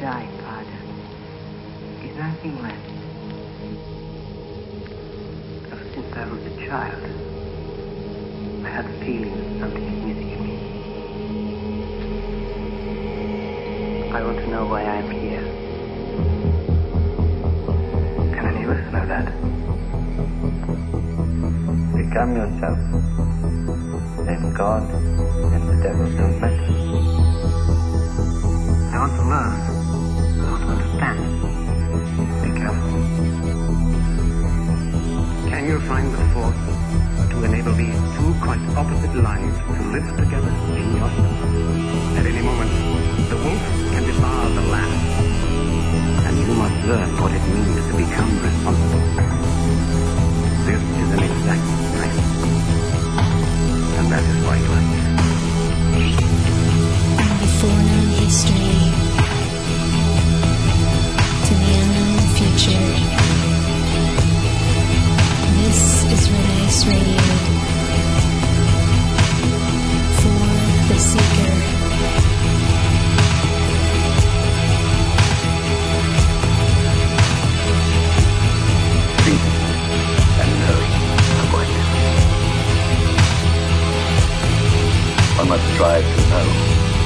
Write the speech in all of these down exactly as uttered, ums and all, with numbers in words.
die, Father. There's nothing left. Ever since I was a child, I had the feeling that something is missing in me. I want to know why I'm here. Can any of us know that? Become yourself. Then God and the devil don't matter. I want to learn. I want to understand. Be careful. Can you find the force to enable these two quite opposite lives to live together in yourself? At any moment, the wolf can devour the lamb. And you must learn what it means to become responsible. This is an exact science. And that is why you are here. From the foreknown history to the unknown future, this is Red Ice Radio. For the Seeker. One must strive to know.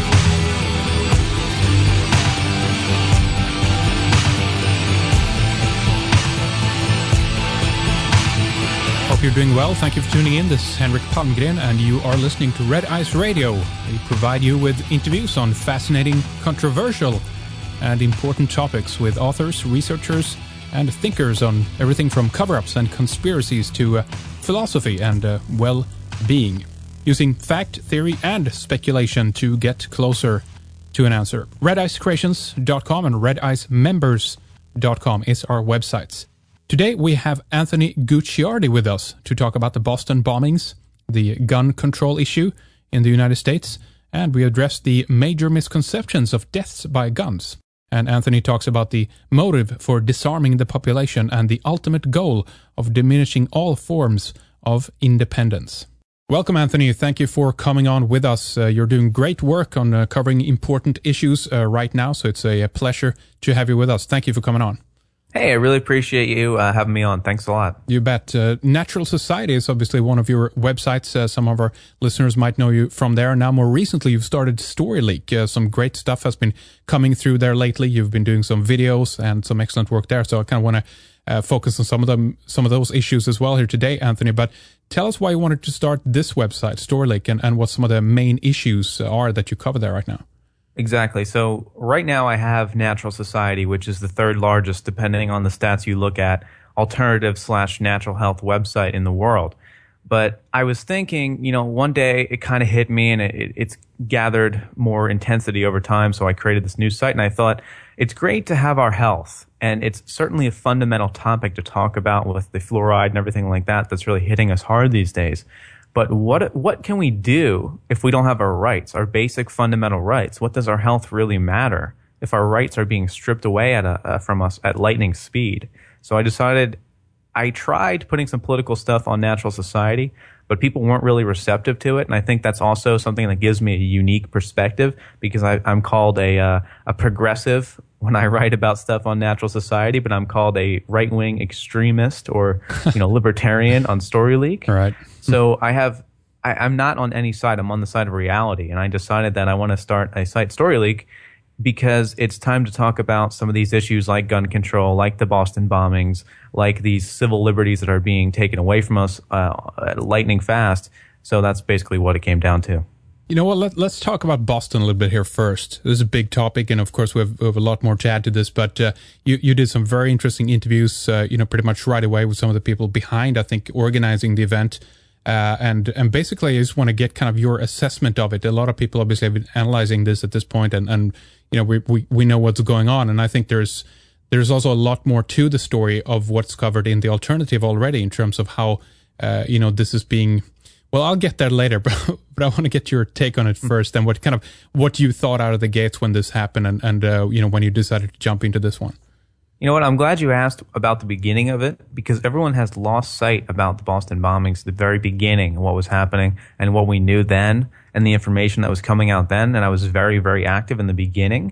Hope you're doing well. Thank you for tuning in. This is Henrik Palmgren, and you are listening to Red Ice Radio. We provide you with interviews on fascinating, controversial, and important topics with authors, researchers, and thinkers on everything from cover-ups and conspiracies to uh, philosophy and uh, well-being, using fact, theory, and speculation to get closer to an answer. red ice creations dot com and red ice members dot com is our websites. Today we have Anthony Gucciardi with us to talk about the Boston bombings, the gun control issue in the United States, and we address the major misconceptions of deaths by guns. And Anthony talks about the motive for disarming the population and the ultimate goal of diminishing all forms of independence. Welcome, Anthony. Thank you for coming on with us. Uh, you're doing great work on uh, covering important issues uh, right now, so it's a, a pleasure to have you with us. Thank you for coming on. Hey, I really appreciate you uh, having me on. Thanks a lot. You bet. Uh, Natural Society is obviously one of your websites. Uh, some of our listeners might know you from there. Now, more recently, you've started StoryLeak. Uh, some great stuff has been coming through there lately. You've been doing some videos and some excellent work there. So I kind of want to uh, focus on some of them, some of those issues as well here today, Anthony. But tell us why you wanted to start this website, StoryLeak, and, and what some of the main issues are that you cover there right now. Exactly. So right now I have Natural Society, which is the third largest, depending on the stats you look at, alternative slash natural health website in the world. But I was thinking, you know, one day it kind of hit me and it, it's gathered more intensity over time. So I created this new site and I thought it's great to have our health. And it's certainly a fundamental topic to talk about with the fluoride and everything like that that's really hitting us hard these days. But what what can we do if we don't have our rights, our basic fundamental rights? What does our health really matter if our rights are being stripped away at a, uh, from us at lightning speed? So I decided, I tried putting some political stuff on Natural Society, but people weren't really receptive to it. And I think that's also something that gives me a unique perspective because I, I'm called a uh, a progressive when I write about stuff on Natural Society, but I'm called a right-wing extremist or, you know, libertarian on StoryLeak. Right. So I have, I, I'm not on any side. I'm on the side of reality. And I decided that I want to start a site, StoryLeak, because it's time to talk about some of these issues like gun control, like the Boston bombings, like these civil liberties that are being taken away from us uh, lightning fast. So that's basically what it came down to. You know what, let, let's talk about Boston a little bit here first. This is a big topic, and of course we have, we have a lot more to add to this, but uh, you, you did some very interesting interviews, uh, you know, pretty much right away with some of the people behind, I think, organizing the event. Uh, and and basically, I just want to get kind of your assessment of it. A lot of people obviously have been analyzing this at this point, and, and you know, we, we, we know what's going on. And I think there's there's also a lot more to the story of what's covered in the alternative already in terms of how, uh, you know, this is being... Well, I'll get there later, but but I want to get your take on it first, and what kind of what you thought out of the gates when this happened, and and uh, you know, when you decided to jump into this one. You know what? I'm glad you asked about the beginning of it, because everyone has lost sight about the Boston bombings, the very beginning, and what was happening, and what we knew then, and the information that was coming out then. And I was very, very active in the beginning.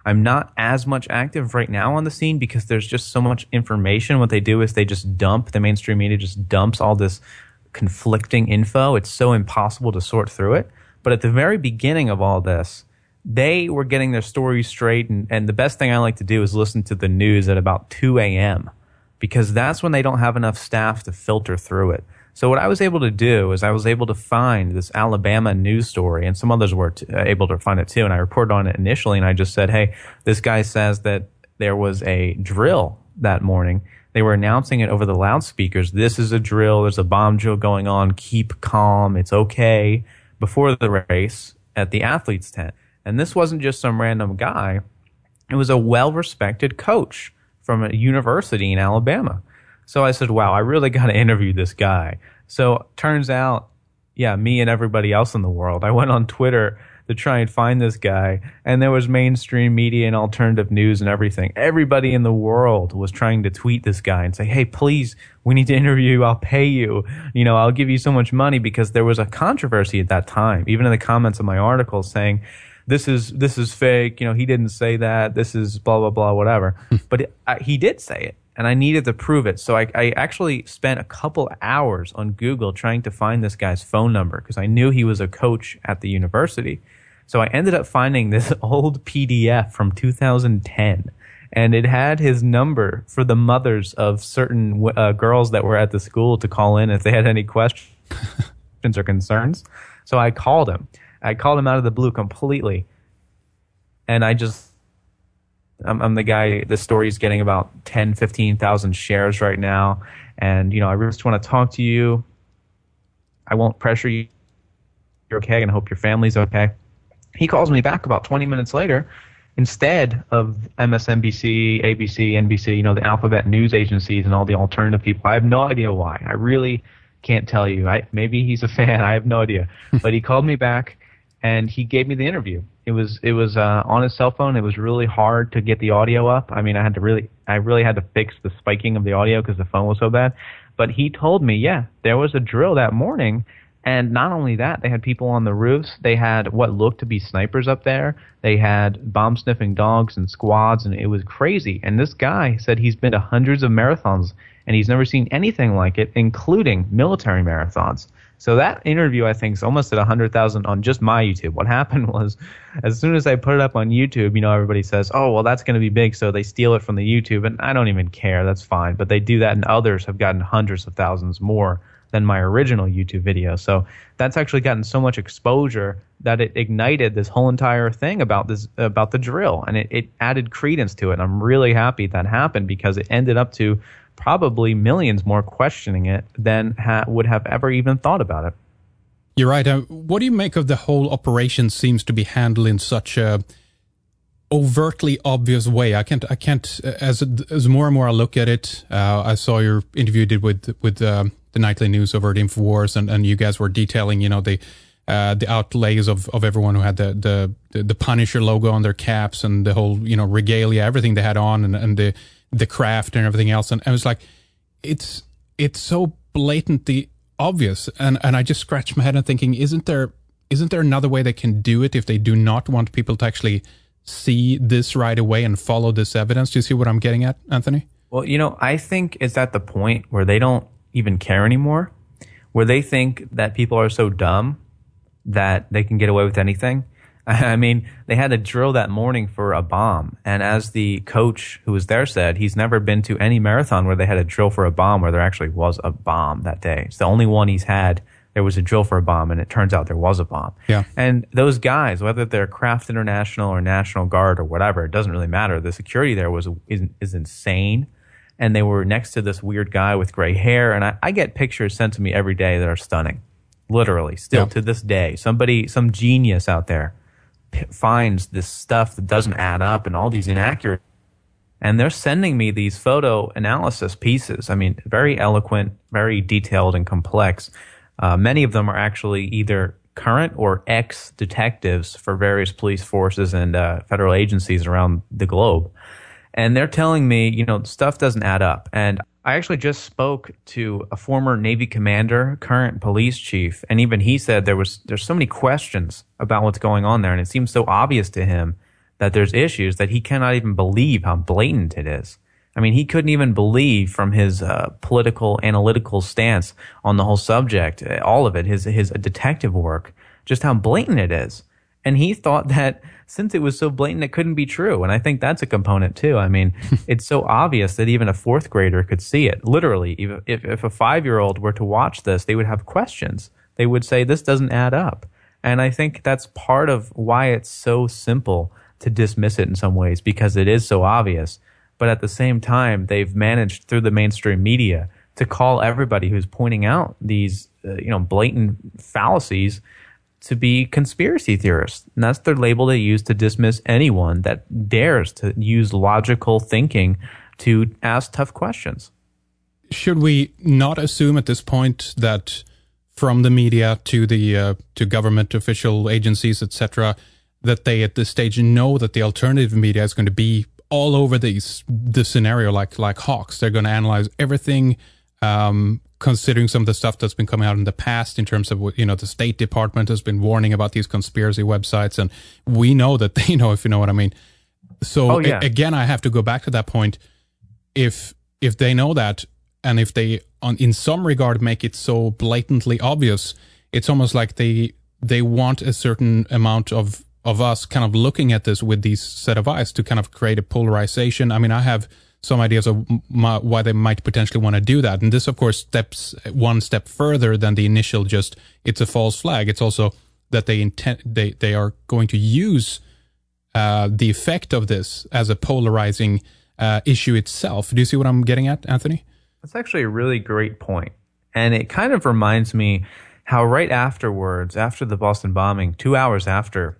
I'm not as much active right now on the scene because there's just so much information. What they do is they just dump, the mainstream media just dumps all this conflicting info. It's so impossible to sort through it. But at the very beginning of all this, they were getting their stories straight. And, and the best thing I like to do is listen to the news at about two a.m. because that's when they don't have enough staff to filter through it. So what I was able to do is I was able to find this Alabama news story, and some others were t- able to find it too, and I reported on it initially, and I just said, hey, this guy says that there was a drill that morning. They were announcing it over the loudspeakers. This is a drill. There's a bomb drill going on. Keep calm. It's okay. Before the race at the athletes' tent. And this wasn't just some random guy. It was a well-respected coach from a university in Alabama. So I said, wow, I really got to interview this guy. So turns out, yeah, me and everybody else in the world, I went on Twitter to try and find this guy, and there was mainstream media and alternative news and everything. Everybody in the world was trying to tweet this guy and say, hey, please, we need to interview you. I'll pay you. You know, I'll give you so much money, because there was a controversy at that time, even in the comments of my article saying, this is this is fake. You know, he didn't say that. This is blah, blah, blah, whatever. But it, I, he did say it. And I needed to prove it. So I, I actually spent a couple hours on Google trying to find this guy's phone number because I knew he was a coach at the university. So I ended up finding this old P D F from two thousand ten. And it had his number for the mothers of certain uh, girls that were at the school to call in if they had any questions or concerns. So I called him. I called him out of the blue completely. And I just... I'm, I'm the guy, the story's getting about ten, fifteen thousand shares right now. And, you know, I really just want to talk to you. I won't pressure you. You're okay, and I hope your family's okay. He calls me back about twenty minutes later. Instead of M S N B C, A B C, N B C, you know, the alphabet news agencies and all the alternative people, I have no idea why. I really can't tell you. I, maybe he's a fan. I have no idea. But he called me back, and he gave me the interview. It was it was uh, on his cell phone. It was really hard to get the audio up. I mean, I had to really I really had to fix the spiking of the audio because the phone was so bad. But he told me, yeah, there was a drill that morning, and not only that, they had people on the roofs. They had what looked to be snipers up there. They had bomb sniffing dogs and squads, and it was crazy. And this guy said he's been to hundreds of marathons, and he's never seen anything like it, including military marathons. So that interview, I think, is almost at one hundred thousand on just my YouTube. What happened was, as soon as I put it up on YouTube, you know, everybody says, oh, well, that's going to be big, so they steal it from the YouTube. And I don't even care. That's fine. But they do that, and others have gotten hundreds of thousands more than my original YouTube video. So that's actually gotten so much exposure that it ignited this whole entire thing about this about the drill, and it, it added credence to it. And I'm really happy that happened because it ended up to probably millions more questioning it than ha- would have ever even thought about it. You're right. Uh, what do you make of the whole operation seems to be handled in such a overtly obvious way? I can't, I can't, as as more and more I look at it, uh, I saw your interview you did with, with um, the nightly news over at InfoWars, and, and you guys were detailing, you know, the uh, the outlays of, of everyone who had the, the, the Punisher logo on their caps and the whole, you know, regalia, everything they had on, and, and the, the craft and everything else. And I was like, it's it's so blatantly obvious. And, and I just scratched my head and thinking, isn't there isn't there another way they can do it if they do not want people to actually see this right away and follow this evidence? Do you see what I'm getting at, Anthony? Well, you know, I think it's at the point where they don't even care anymore, where they think that people are so dumb that they can get away with anything. I mean, they had a drill that morning for a bomb. And as the coach who was there said, he's never been to any marathon where they had a drill for a bomb where there actually was a bomb that day. It's the only one he's had. There was a drill for a bomb, and it turns out there was a bomb. Yeah. And those guys, whether they're Kraft International or National Guard or whatever, it doesn't really matter. The security there was is, is insane. And they were next to this weird guy with gray hair. And I, I get pictures sent to me every day that are stunning. Literally, still yeah. to this day. Somebody, some genius out there p- finds this stuff that doesn't add up and all these inaccurate. And they're sending me these photo analysis pieces. I mean, very eloquent, very detailed and complex. Uh, many of them are actually either current or ex-detectives for various police forces and uh, federal agencies around the globe. And they're telling me, you know, stuff doesn't add up. And I actually just spoke to a former Navy commander, current police chief, and even he said there was there's so many questions about what's going on there, and it seems so obvious to him that there's issues that he cannot even believe how blatant it is. I mean, he couldn't even believe from his uh, political, analytical stance on the whole subject, all of it, his his detective work, just how blatant it is. And he thought that since it was so blatant, it couldn't be true. And I think that's a component too. I mean, it's so obvious that even a fourth grader could see it. Literally, if, if a five-year-old were to watch this, they would have questions. They would say, this doesn't add up. And I think that's part of why it's so simple to dismiss it in some ways, because it is so obvious. But at the same time, they've managed through the mainstream media to call everybody who's pointing out these, uh, you know, blatant fallacies to be conspiracy theorists. And that's their label they use to dismiss anyone that dares to use logical thinking to ask tough questions. Should we not assume at this point that from the media to the uh, to government official agencies, et cetera, that they at this stage know that the alternative media is going to be all over these the scenario like like hawks? They're going to analyze everything, um, considering some of the stuff that's been coming out in the past in terms of, you know, the State Department has been warning about these conspiracy websites, and we know that they know, if you know what I mean. So oh, yeah. a- again, I have to go back to that point. If if they know that, and if they, on, in some regard, make it so blatantly obvious, it's almost like they they want a certain amount of of us kind of looking at this with these set of eyes to kind of create a polarization. I mean, I have some ideas of my, why they might potentially want to do that. And this, of course, steps one step further than the initial just, it's a false flag. It's also that they intend, they, they are going to use uh, the effect of this as a polarizing uh, issue itself. Do you see what I'm getting at, Anthony? That's actually a really great point. And it kind of reminds me how right afterwards, after the Boston bombing, two hours after,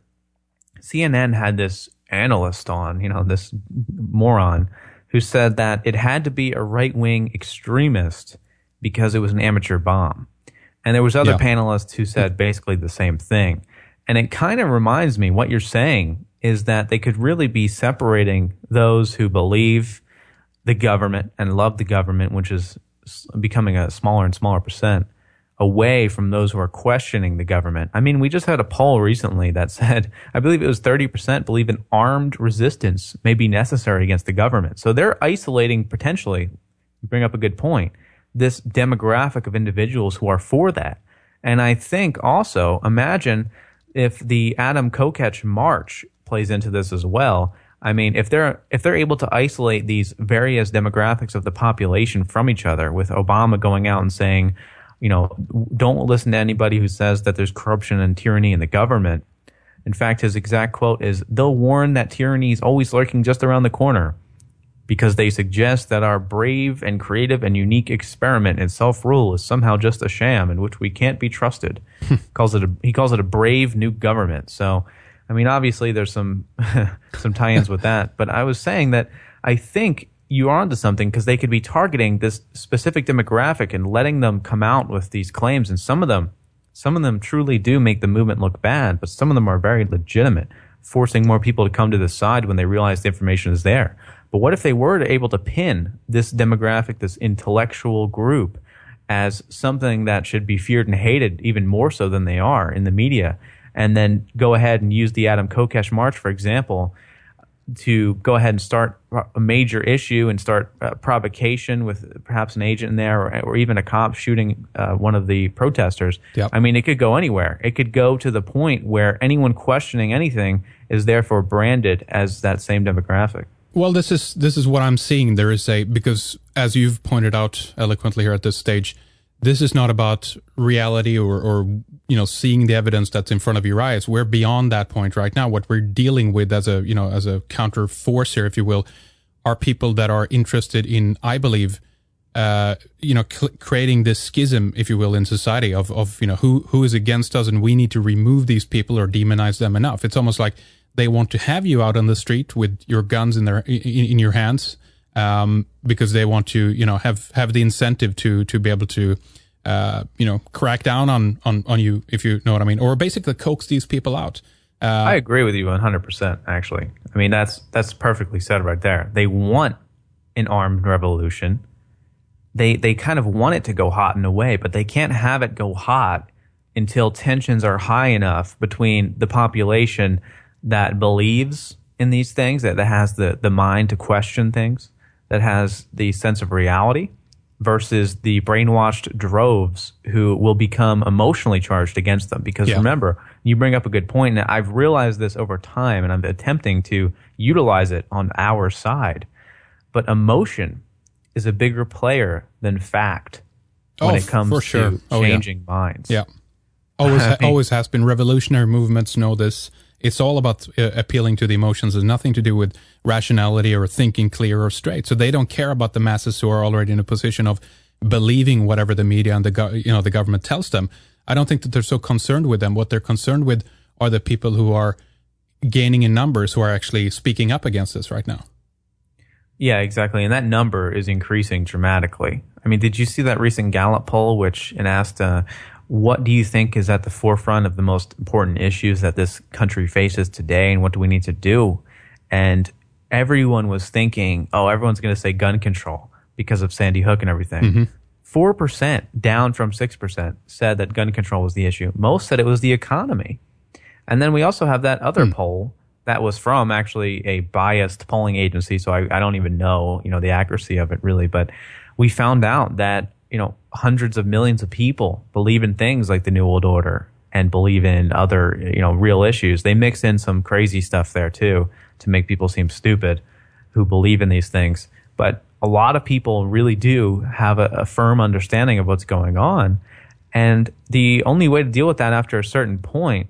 C N N had this analyst on, you know, this moron, who said that it had to be a right-wing extremist because it was an amateur bomb. And there was other yeah. panelists who said basically the same thing. And it kind of reminds me, what you're saying is that they could really be separating those who believe the government and love the government, which is becoming a smaller and smaller percent, away from those who are questioning the government. I mean, we just had a poll recently that said, I believe it was thirty percent believe an armed resistance may be necessary against the government. So they're isolating, potentially, you bring up a good point, this demographic of individuals who are for that. And I think also, imagine if the Adam Kokesh March plays into this as well. I mean, if they're if they're able to isolate these various demographics of the population from each other, with Obama going out and saying, you know, don't listen to anybody who says that there's corruption and tyranny in the government. In fact, his exact quote is, they'll warn that tyranny is always lurking just around the corner because they suggest that our brave and creative and unique experiment in self-rule is somehow just a sham in which we can't be trusted. calls it a, he calls it a brave new government. So, I mean, obviously there's some some tie-ins with that. But I was saying that I think you are onto something, because they could be targeting this specific demographic and letting them come out with these claims. And some of them, some of them truly do make the movement look bad, but some of them are very legitimate, forcing more people to come to the side when they realize the information is there. But what if they were to able to pin this demographic, this intellectual group, as something that should be feared and hated even more so than they are in the media, and then go ahead and use the Adam Kokesh March, for example, to go ahead and start a major issue and start uh, provocation with perhaps an agent in there, or, or even a cop shooting uh, one of the protesters. Yep. I mean, it could go anywhere. It could go to the point where anyone questioning anything is therefore branded as that same demographic. Well, this is this is what I'm seeing. There is a, because as you've pointed out eloquently here at this stage, this is not about reality or, or, you know, seeing the evidence that's in front of your eyes. We're beyond that point right now. What we're dealing with as a, you know, as a counter force here, if you will, are people that are interested in, I believe, uh, you know, cl- creating this schism, if you will, in society of, of, you know, who, who is against us, and we need to remove these people or demonize them enough. It's almost like they want to have you out on the street with your guns in their, in, in your hands. Um, because they want to, you know, have, have the incentive to, to be able to, uh, you know, crack down on, on, on you, if you know what I mean, or basically coax these people out. Uh, I agree with you one hundred percent, actually. I mean, that's, that's perfectly said right there. They want an armed revolution. They, they kind of want it to go hot in a way, but they can't have it go hot until tensions are high enough between the population that believes in these things, that, that has the, the mind to question things, that has the sense of reality, versus the brainwashed droves who will become emotionally charged against them. Because yeah. remember, you bring up a good point, and I've realized this over time, and I'm attempting to utilize it on our side. But emotion is a bigger player than fact when oh, it comes for sure. to oh, changing yeah. minds. Yeah, always, ha- always has been. Revolutionary movements know this. It's all about uh, appealing to the emotions. It's nothing to do with rationality or thinking clear or straight. So they don't care about the masses who are already in a position of believing whatever the media and the go- you know the government tells them. I don't think that they're so concerned with them. What they're concerned with are the people who are gaining in numbers, who are actually speaking up against this right now. Yeah, exactly. And that number is increasing dramatically. I mean, did you see that recent Gallup poll, which it asked, uh, what do you think is at the forefront of the most important issues that this country faces today, and what do we need to do? And everyone was thinking, oh, everyone's going to say gun control because of Sandy Hook and everything. Mm-hmm. four percent, down from six percent, said that gun control was the issue. Most said it was the economy. And then we also have that other mm. poll that was from actually a biased polling agency, so I, I don't even know, you know, the accuracy of it really, but we found out that, you know, hundreds of millions of people believe in things like the New World Order and believe in other, you know, real issues. They mix in some crazy stuff there too to make people seem stupid who believe in these things. But a lot of people really do have a, a firm understanding of what's going on. And the only way to deal with that after a certain point,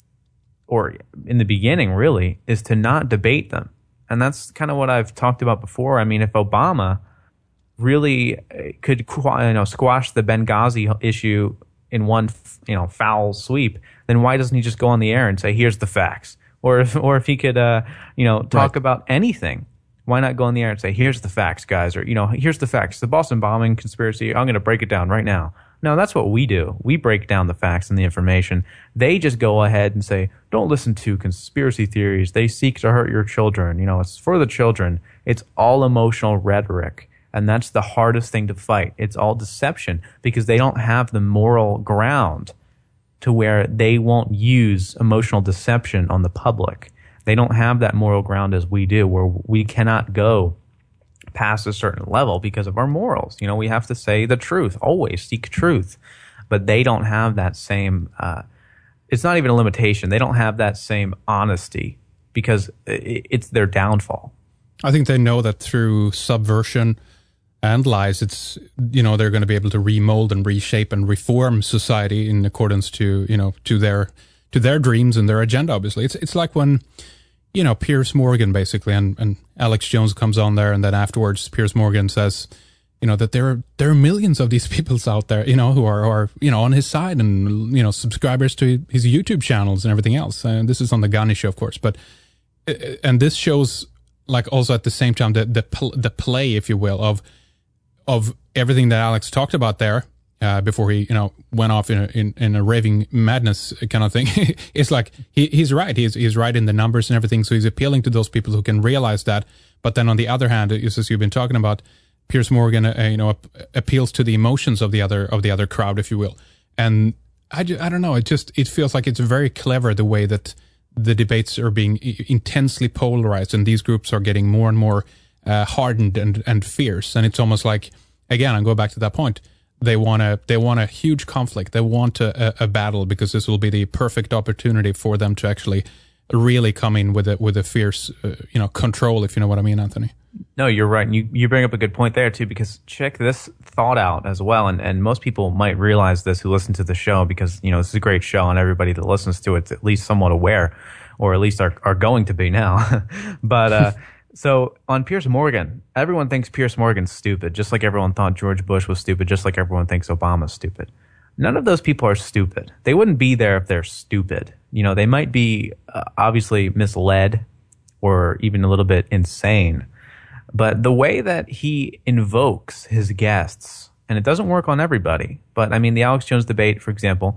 or in the beginning really, is to not debate them. And that's kind of what I've talked about before. I mean, if Obama really could, you know, squash the Benghazi issue in one, you know, foul sweep, then why doesn't he just go on the air and say, here's the facts? Or if, or if he could, uh, you know, talk right. about anything, why not go on the air and say, here's the facts, guys? Or, you know, here's the facts. The Boston bombing conspiracy, I'm going to break it down right now. No, that's what we do. We break down the facts and the information. They just go ahead and say, don't listen to conspiracy theories. They seek to hurt your children. You know, it's for the children. It's all emotional rhetoric. And that's the hardest thing to fight. It's all deception because they don't have the moral ground to where they won't use emotional deception on the public. They don't have that moral ground as we do, where we cannot go past a certain level because of our morals. You know, we have to say the truth, always seek truth. But they don't have that same, uh, it's not even a limitation. They don't have that same honesty because it's their downfall. I think they know that through subversion and lies, it's, you know, they're going to be able to remold and reshape and reform society in accordance to, you know, to their, to their dreams and their agenda, obviously. It's, it's like when, you know, Piers Morgan basically, and, and Alex Jones comes on there, and then afterwards Piers Morgan says, you know, that there are, there are millions of these people out there, you know, who are, who are, you know, on his side and, you know, subscribers to his YouTube channels and everything else. And this is on the Gunny Show, of course, but, and this shows, like, also at the same time, the, the, pl- the play, if you will, of, of everything that Alex talked about there, uh, before he, you know, went off in a, in, in a raving madness kind of thing. It's like, he, he's right. He's, he's right in the numbers and everything. So he's appealing to those people who can realize that. But then on the other hand, as you've been talking about, Piers Morgan, uh, you know, appeals to the emotions of the other, of the other crowd, if you will. And I, just, I don't know. It just, it feels like it's very clever the way that the debates are being intensely polarized, and these groups are getting more and more uh, hardened and, and fierce. And it's almost like, again, I'll go back to that point. They want a, they want a huge conflict. They want a, a, a battle, because this will be the perfect opportunity for them to actually really come in with a, with a fierce, uh, you know, control, if you know what I mean, Anthony. No, you're right. And you, you bring up a good point there too, because check this thought out as well. And, and most people might realize this who listen to the show, because, you know, this is a great show and everybody that listens to it's at least somewhat aware, or at least are, are going to be now. But, uh, so on Piers Morgan, everyone thinks Piers Morgan's stupid, just like everyone thought George Bush was stupid, just like everyone thinks Obama's stupid. None of those people are stupid. They wouldn't be there if they're stupid. You know, they might be uh, obviously misled or even a little bit insane. But the way that he invokes his guests, and it doesn't work on everybody, but I mean, the Alex Jones debate, for example,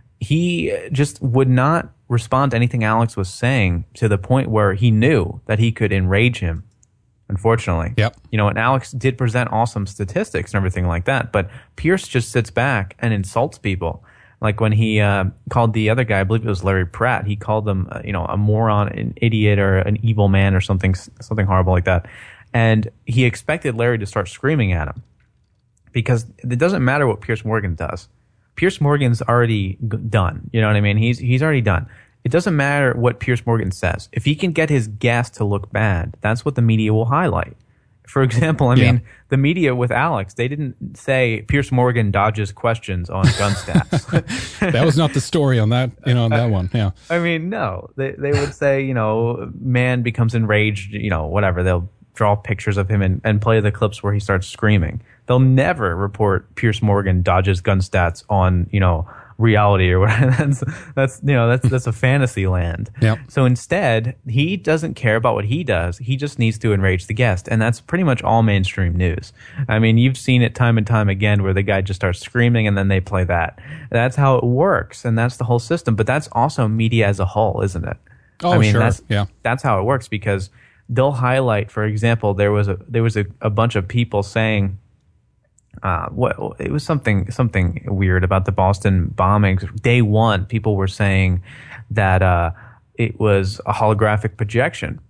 he just would not respond to anything Alex was saying to the point where he knew that he could enrage him, unfortunately. Yep. You know, and Alex did present awesome statistics and everything like that, but Pierce just sits back and insults people. Like when he uh, called the other guy, I believe it was Larry Pratt, he called him, uh, you know, a moron, an idiot, or an evil man, or something, something horrible like that. And he expected Larry to start screaming at him because it doesn't matter what Piers Morgan does. Piers Morgan's already g- done. You know what I mean? He's he's already done. It doesn't matter what Piers Morgan says. If he can get his guest to look bad, that's what the media will highlight. For example, I Yeah. mean, the media with Alex, they didn't say Piers Morgan dodges questions on gun stats. That was not the story on that, you know, on that one. Yeah. I mean, no. They they would say, you know, man becomes enraged, you know, whatever. They'll draw pictures of him and, and play the clips where he starts screaming. They'll never report Piers Morgan dodges gun stats on, you know, reality or whatever. That's, that's you know, that's that's a fantasy land. Yep. So instead, he doesn't care about what he does. He just needs to enrage the guest. And that's pretty much all mainstream news. I mean, you've seen it time and time again where the guy just starts screaming and then they play that. That's how it works. And that's the whole system. But that's also media as a whole, isn't it? Oh, I mean, sure. That's, Yeah. that's how it works because they'll highlight, for example, there was a there was a, a bunch of people saying uh, what it was something something weird about the Boston bombings. Day one, people were saying that uh, it was a holographic projection,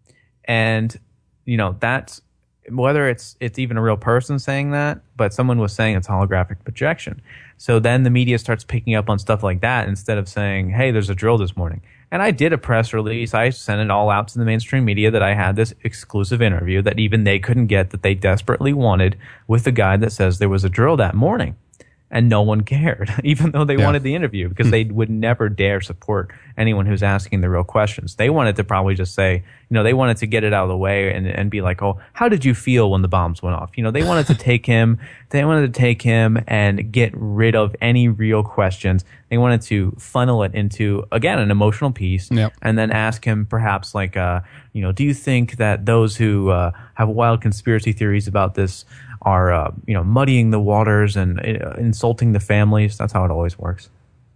and you know that's whether it's it's even a real person saying that, but someone was saying it's holographic projection. So then the media starts picking up on stuff like that instead of saying, "Hey, there's a drill this morning." And I did a press release. I sent it all out to the mainstream media that I had this exclusive interview that even they couldn't get, that they desperately wanted, with the guy that says there was a drill that morning. And no one cared, even though they Yeah. wanted the interview, because they would never dare support anyone who's asking the real questions. They wanted to probably just say, you know, they wanted to get it out of the way and, and be like, oh, how did you feel when the bombs went off? You know, they wanted to take him, they wanted to take him and get rid of any real questions. They wanted to funnel it into, again, an emotional piece, Yep. and then ask him perhaps like, uh, you know, do you think that those who uh, have wild conspiracy theories about this are, uh, you know, muddying the waters and uh, insulting the families? That's how it always works.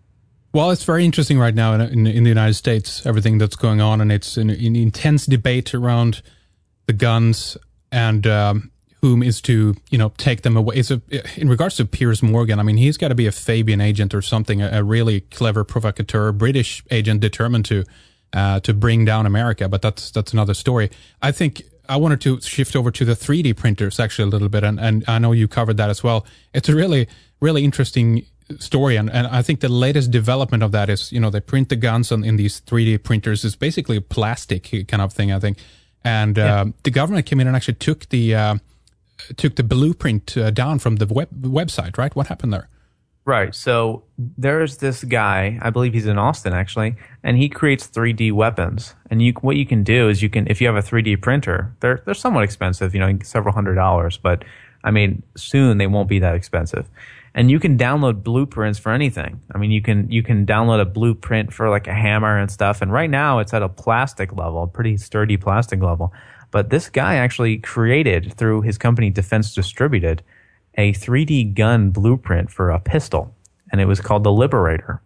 Well, it's very interesting right now in, in, in the United States, everything that's going on, and it's an, an intense debate around the guns and um, whom is to, you know, take them away. It's a, in regards to Piers Morgan, I mean, he's got to be a Fabian agent or something, a, a really clever provocateur, British agent determined to uh, to bring down America. But that's that's another story. I think I wanted to shift over to the three D printers actually a little bit, and, and I know you covered that as well. It's a really, really interesting story, and, and I think the latest development of that is, you know, they print the guns on in these three D printers. It's basically a plastic kind of thing, I think. And Yeah. um, the government came in and actually took the uh, took the blueprint uh, down from the web, website, right? What happened there? Right. So there's this guy, I believe he's in Austin actually, and he creates three D weapons. And you, what you can do is you can, if you have a three D printer, they're they're somewhat expensive, you know, several hundred dollars, but I mean, soon they won't be that expensive. And you can download blueprints for anything. I mean, you can you can download a blueprint for like a hammer and stuff. And right now it's at a plastic level, a pretty sturdy plastic level. But this guy actually created, through his company Defense Distributed, a three D gun blueprint for a pistol, and it was called the Liberator.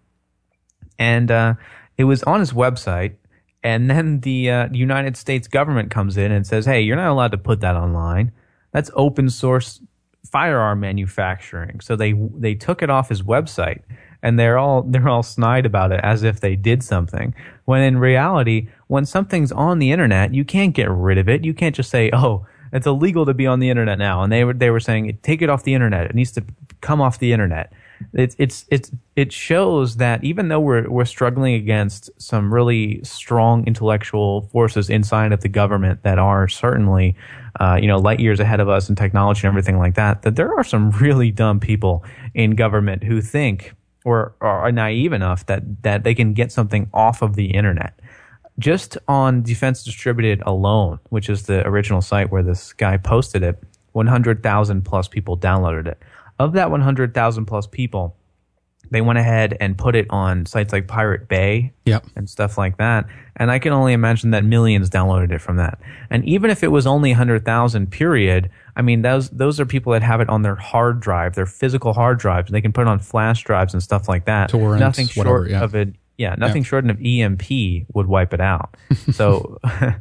And uh, it was on his website, and then the uh, United States government comes in and says, hey, you're not allowed to put that online. That's open source firearm manufacturing. So they they took it off his website, and they're all they're all snide about it as if they did something. When in reality, when something's on the internet, you can't get rid of it. You can't just say, oh, it's illegal to be on the internet now. And they were they were saying, take it off the internet. It needs to come off the internet. It's it's it's it shows that even though we're we're struggling against some really strong intellectual forces inside of the government that are certainly uh, you know light years ahead of us in technology and everything like that, that there are some really dumb people in government who think or are naive enough that that they can get something off of the internet. Just on Defense Distributed alone, which is the original site where this guy posted it, one hundred thousand plus people downloaded it. Of that one hundred thousand plus people, they went ahead and put it on sites like Pirate Bay Yep. and stuff like that. And I can only imagine that millions downloaded it from that. And even if it was only one hundred thousand period, I mean, those those are people that have it on their hard drive, their physical hard drives. They can put it on flash drives and stuff like that. Torrents, Nothing short whatever, yeah. of it Yeah, nothing Yeah. short of E M P would wipe it out. So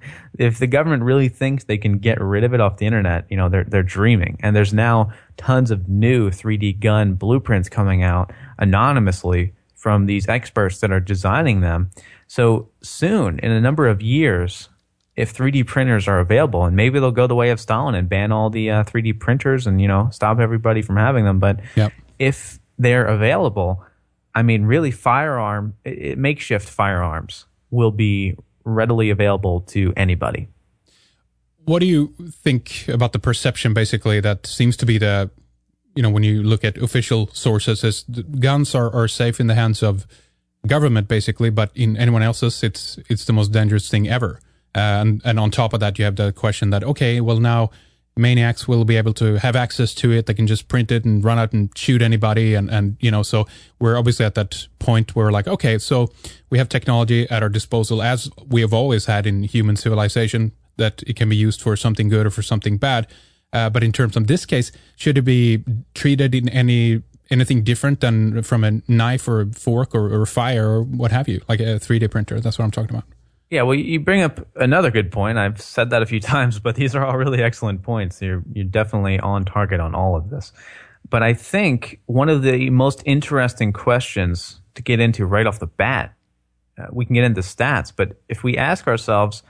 if the government really thinks they can get rid of it off the internet, you know, they're they're dreaming. And there's now tons of new three D gun blueprints coming out anonymously from these experts that are designing them. So soon, in a number of years, if three D printers are available, and maybe they'll go the way of Stalin and ban all the uh, three D printers and, you know, stop everybody from having them. But Yep. if they're available, I mean, really, firearm, it, makeshift firearms will be readily available to anybody. What do you think about the perception, basically, that seems to be the, you know, when you look at official sources, is the guns are, are safe in the hands of government, basically, but in anyone else's, it's it's the most dangerous thing ever. Uh, and, and on top of that, you have the question that, okay, well, now maniacs will be able to have access to it. They can just print it and run out and shoot anybody. And, and, you know, so we're obviously at that point where, like, okay, so we have technology at our disposal, as we have always had in human civilization, that it can be used for something good or for something bad. Uh, but in terms of this case, should it be treated in any anything different than from a knife or a fork or, or fire or what have you, like a three D printer? That's what I'm talking about. Yeah, well, you bring up another good point. I've said that a few times, but these are all really excellent points. You're you're definitely on target on all of this. But I think one of the most interesting questions to get into right off the bat, uh, we can get into stats, but if we ask ourselves,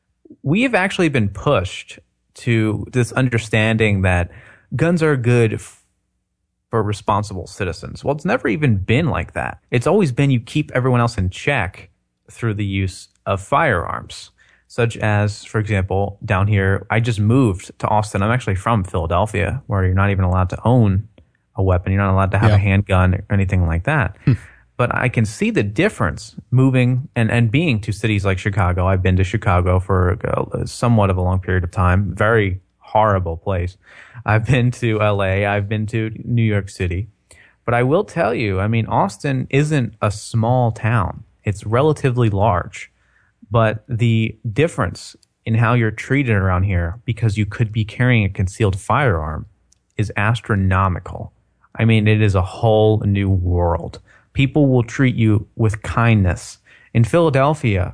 we have actually been pushed to this understanding that guns are good f- for responsible citizens. Well, it's never even been like that. It's always been you keep everyone else in check through the use of firearms, such as, for example, down here, I just moved to Austin. I'm actually from Philadelphia, where you're not even allowed to own a weapon. You're not allowed to have Yeah. a handgun or anything like that. But I can see the difference moving and, and being to cities like Chicago. I've been to Chicago for a, somewhat of a long period of time. Very horrible place. I've been to L A. I've been to New York City. But I will tell you, I mean, Austin isn't a small town. It's relatively large. But the difference in how you're treated around here, because you could be carrying a concealed firearm, is astronomical. I mean, it is a whole new world. People will treat you with kindness. In Philadelphia,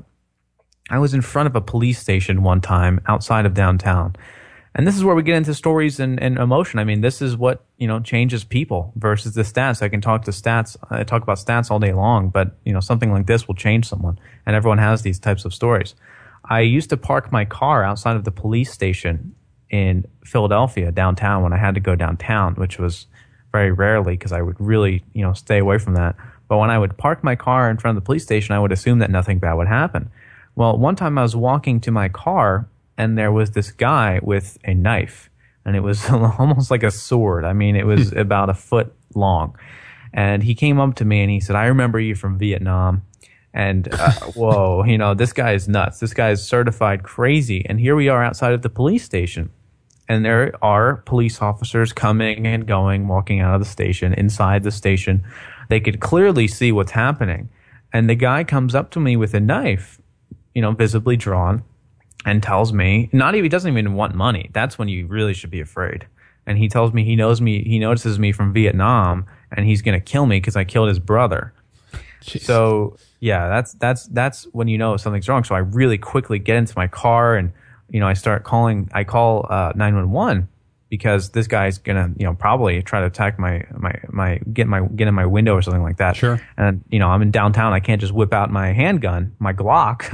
I was in front of a police station one time outside of downtown. And this is where we get into stories and, and emotion. I mean, this is what, you know, changes people versus the stats. I can talk to stats. I talk about stats all day long, but, you know, something like this will change someone. And everyone has these types of stories. I used to park my car outside of the police station in Philadelphia, downtown, when I had to go downtown, which was very rarely because I would really, you know, stay away from that. But when I would park my car in front of the police station, I would assume that nothing bad would happen. Well, one time I was walking to my car, and there was this guy with a knife, and it was almost like a sword. I mean, it was about a foot long. And he came up to me and he said, "I remember you from Vietnam." And uh, whoa, you know, this guy is nuts. This guy is certified crazy. And here we are outside of the police station. And there are police officers coming and going, walking out of the station, inside the station. They could clearly see what's happening. And the guy comes up to me with a knife, you know, visibly drawn, and tells me, not even, he doesn't even want money. That's when you really should be afraid. And he tells me he knows me, he notices me from Vietnam, and he's going to kill me because I killed his brother. Jeez. So yeah, that's that's that's when you know something's wrong. So I really quickly get into my car, and you know I start calling. I call uh, nine one one because this guy's gonna you know probably try to attack my my my get my get in my window or something like that. Sure. And you know I'm in downtown. I can't just whip out my handgun, my Glock,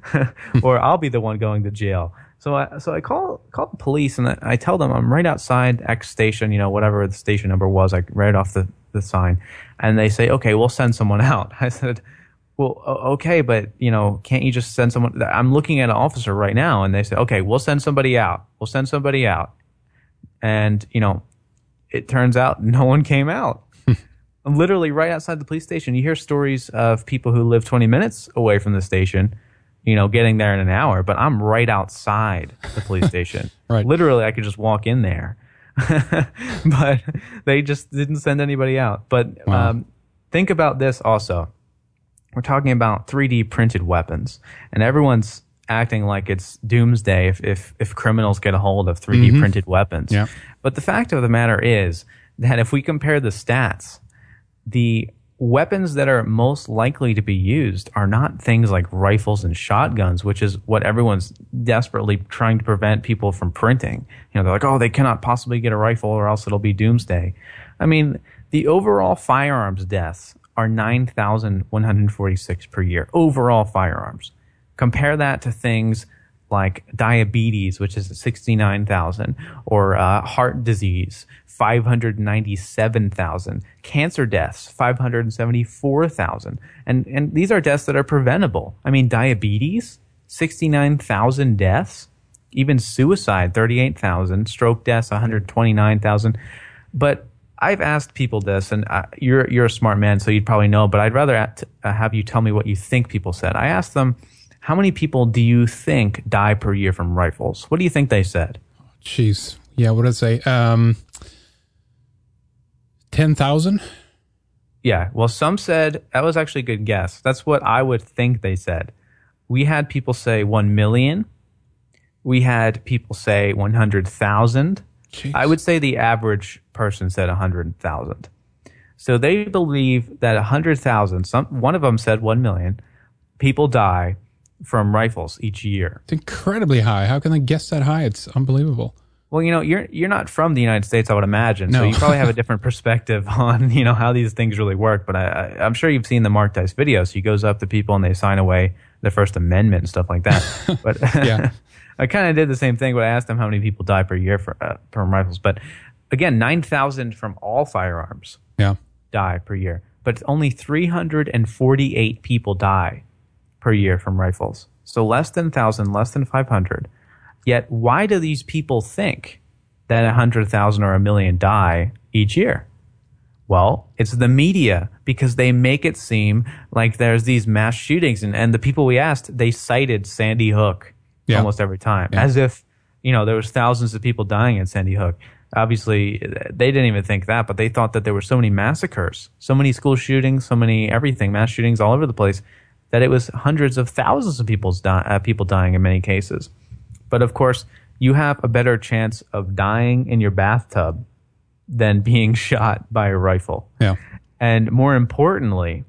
or I'll be the one going to jail. So I so I call call the police, and I tell them I'm right outside X station, you know whatever the station number was. I read off the the sign, and they say, "Okay, we'll send someone out." I said, "Well, okay, but you know, can't you just send someone?" I'm looking at an officer right now, and they say, "Okay, we'll send somebody out. We'll send somebody out." And you know, it turns out no one came out. I'm literally right outside the police station. You hear stories of people who live twenty minutes away from the station, you know, getting there in an hour, but I'm right outside the police station. Right. Literally, I could just walk in there. But they just didn't send anybody out. But wow. um, think about this also. We're talking about three D printed weapons, and everyone's acting like it's doomsday if if, if criminals get a hold of three D mm-hmm. printed weapons. Yeah. But the fact of the matter is that if we compare the stats, the weapons that are most likely to be used are not things like rifles and shotguns, which is what everyone's desperately trying to prevent people from printing. You know, they're like, oh, they cannot possibly get a rifle or else it'll be doomsday. I mean, the overall firearms deaths are nine thousand one hundred forty-six per year. Overall firearms. Compare that to things like diabetes, which is sixty-nine thousand, or uh, heart disease, five hundred ninety-seven thousand, cancer deaths, five hundred seventy-four thousand. And, and these are deaths that are preventable. I mean, diabetes, sixty-nine thousand deaths, even suicide, thirty-eight thousand, stroke deaths, one hundred twenty-nine thousand. But I've asked people this, and uh, you're you're a smart man, so you'd probably know, but I'd rather at, uh, have you tell me what you think people said. I asked them, how many people do you think die per year from rifles? What do you think they said? Jeez. Yeah, what did I say? Um, ten thousand? Yeah, well, some said, that was actually a good guess. That's what I would think they said. We had people say one million. We had people say one hundred thousand. I would say the average person said one hundred thousand. So they believe that one hundred thousand, some, one of them said one million, people die from rifles each year. It's incredibly high. How can they guess that high? It's unbelievable. Well, you know, you're you're not from the United States, I would imagine, no. So you probably have a different perspective on, you know, how these things really work. But I, I, I'm sure you've seen the Mark Dice videos. He goes up to people and they sign away the First Amendment and stuff like that. But yeah. I kind of did the same thing, but I asked them how many people die per year for, uh, from rifles. But again, nine thousand from all firearms yeah. die per year. But only three hundred forty-eight people die per year from rifles. So less than one thousand, less than five hundred. Yet why do these people think that one hundred thousand or a million die each year? Well, it's the media, because they make it seem like there's these mass shootings. And, and the people we asked, they cited Sandy Hook. Yeah. Almost every time, yeah. As if, you know, there was thousands of people dying in Sandy Hook. Obviously, they didn't even think that, but they thought that there were so many massacres, so many school shootings, so many everything, mass shootings all over the place, that it was hundreds of thousands of people's di- uh, people dying in many cases. But of course, you have a better chance of dying in your bathtub than being shot by a rifle. Yeah. And more importantly,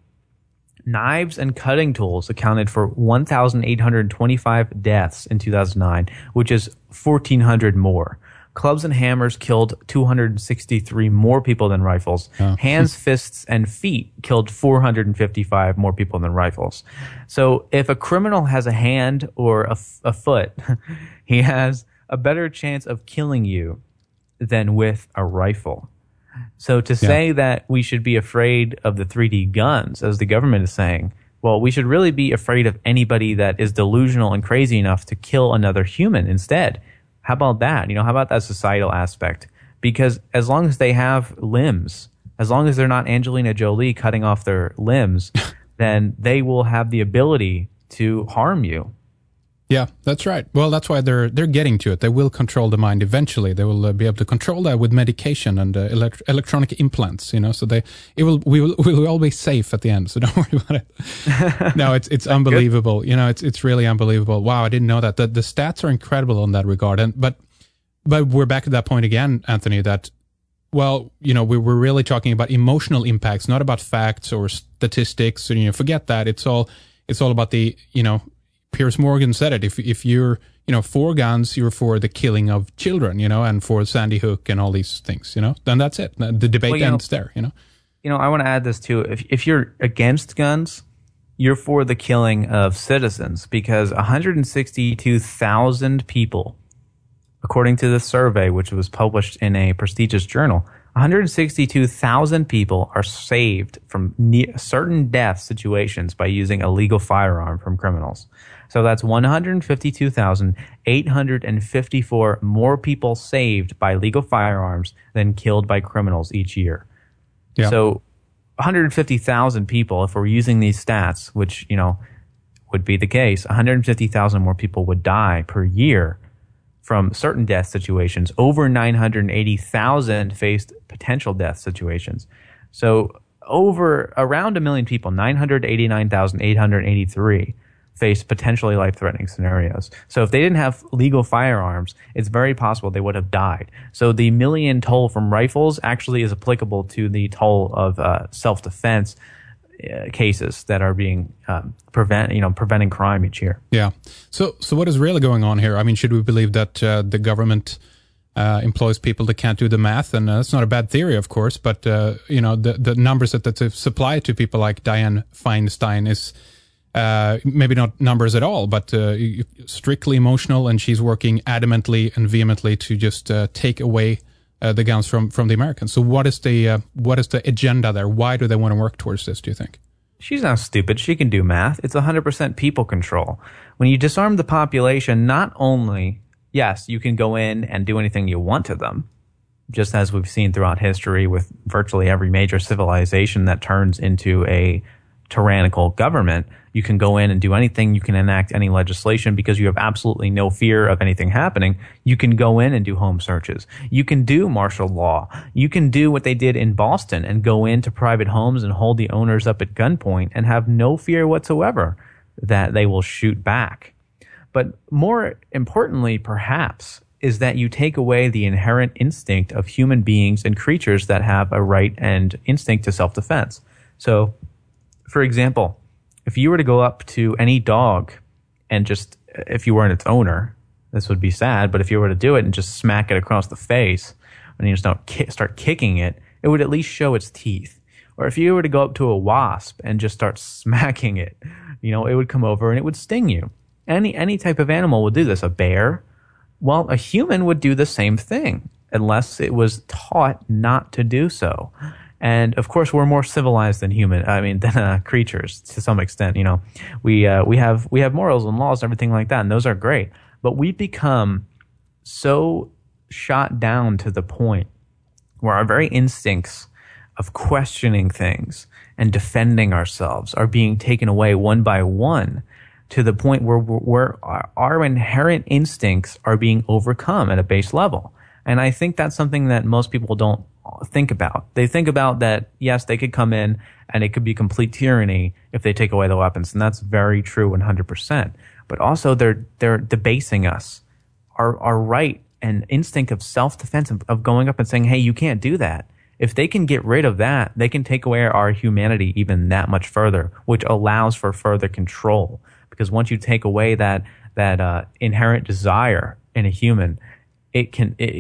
knives and cutting tools accounted for one thousand eight hundred twenty-five deaths in two thousand nine, which is fourteen hundred more. Clubs and hammers killed two hundred sixty-three more people than rifles. Oh. Hands, fists, and feet killed four hundred fifty-five more people than rifles. So if a criminal has a hand or a, f- a foot, he has a better chance of killing you than with a rifle. So to say yeah. that we should be afraid of the three D guns, as the government is saying, well, we should really be afraid of anybody that is delusional and crazy enough to kill another human instead. How about that? You know, how about that societal aspect? Because as long as they have limbs, as long as they're not Angelina Jolie cutting off their limbs, then they will have the ability to harm you. Yeah, that's right. Well, that's why they're they're getting to it. They will control the mind eventually. They will uh, be able to control that with medication and uh, elect- electronic implants. You know, so they it will we will we will all be safe at the end. So don't worry about it. No, it's it's unbelievable. Good. You know, it's it's really unbelievable. Wow, I didn't know that. The the stats are incredible in that regard. And but but we're back to that point again, Anthony. That well, you know, we we're really talking about emotional impacts, not about facts or statistics. So, you know, forget that. It's all it's all about the you know. Piers Morgan said it. If if you're you know for guns, you're for the killing of children, you know, and for Sandy Hook and all these things, you know. Then that's it. The debate well, ends know, there, you know. You know, I want to add this too. If if you're against guns, you're for the killing of citizens, because one hundred sixty-two thousand people, according to this survey, which was published in a prestigious journal, one hundred sixty-two thousand people are saved from ne- certain death situations by using a legal firearm from criminals. So that's one hundred fifty-two thousand eight hundred fifty-four more people saved by legal firearms than killed by criminals each year. Yeah. So one hundred fifty thousand people, if we're using these stats, which, you know, would be the case, one hundred fifty thousand more people would die per year from certain death situations. Over nine hundred eighty thousand faced potential death situations. So over around a million people, nine hundred eighty-nine thousand eight hundred eighty-three, face potentially life-threatening scenarios. So if they didn't have legal firearms, it's very possible they would have died. So the million toll from rifles actually is applicable to the toll of uh, self-defense uh, cases that are being um, prevent, you know, preventing crime each year. Yeah. So, so what is really going on here? I mean, should we believe that uh, the government uh, employs people that can't do the math? And uh, that's not a bad theory, of course, but uh, you know, the the numbers that that's supplied to people like Dianne Feinstein is. Uh, maybe not numbers at all, but uh, strictly emotional, and she's working adamantly and vehemently to just uh, take away uh, the guns from, from the Americans. So what is the uh, what is the agenda there? Why do they want to work towards this, do you think? She's not stupid. She can do math. It's one hundred percent people control. When you disarm the population, not only, yes, you can go in and do anything you want to them, just as we've seen throughout history with virtually every major civilization that turns into a tyrannical government. You can go in and do anything. You can enact any legislation because you have absolutely no fear of anything happening. You can go in and do home searches. You can do martial law. You can do what they did in Boston and go into private homes and hold the owners up at gunpoint and have no fear whatsoever that they will shoot back. But more importantly, perhaps, is that you take away the inherent instinct of human beings and creatures that have a right and instinct to self-defense. So, for example, if you were to go up to any dog and just, if you weren't its owner, this would be sad, but if you were to do it and just smack it across the face and you just don't ki- start kicking it, it would at least show its teeth. Or if you were to go up to a wasp and just start smacking it, you know, it would come over and it would sting you. Any, any type of animal would do this. A bear, well, a human would do the same thing unless it was taught not to do so. And of course, we're more civilized than human. I mean, than uh, creatures to some extent. You know, we uh, we have we have morals and laws and everything like that, and those are great. But we've become so shot down to the point where our very instincts of questioning things and defending ourselves are being taken away one by one, to the point where where our, our inherent instincts are being overcome at a base level. And I think that's something that most people don't think about. They think about that, yes, they could come in and it could be complete tyranny if they take away the weapons. And that's very true one hundred percent. But also they're, they're debasing us. Our, our right and instinct of self-defense, of, of going up and saying, hey, you can't do that. If they can get rid of that, they can take away our humanity even that much further, which allows for further control. Because once you take away that, that, uh, inherent desire in a human, it can, it,